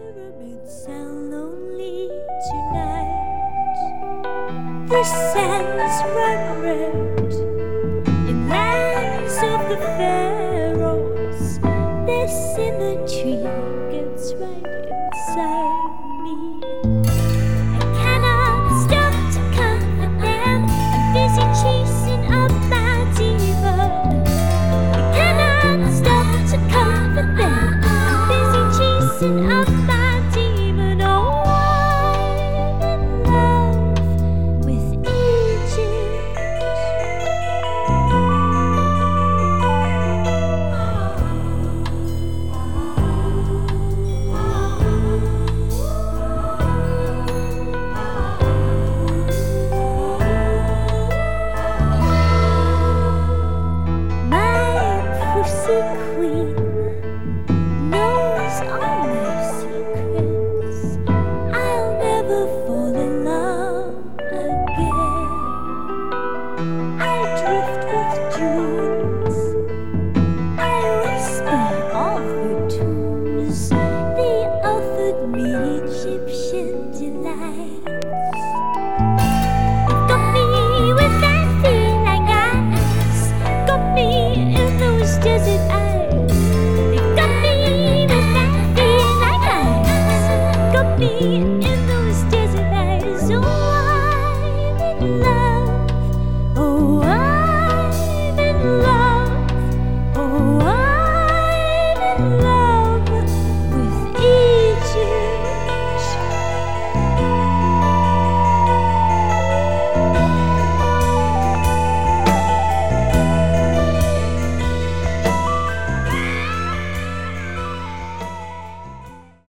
Pyramids sound lonely tonight. The sands run red in lands of the pharaohs. Their symmetry gets right inside me. I cannot stop to comfort them. I'm busy chasing up my demon. I cannot stop to comfort them. I'm busy chasing up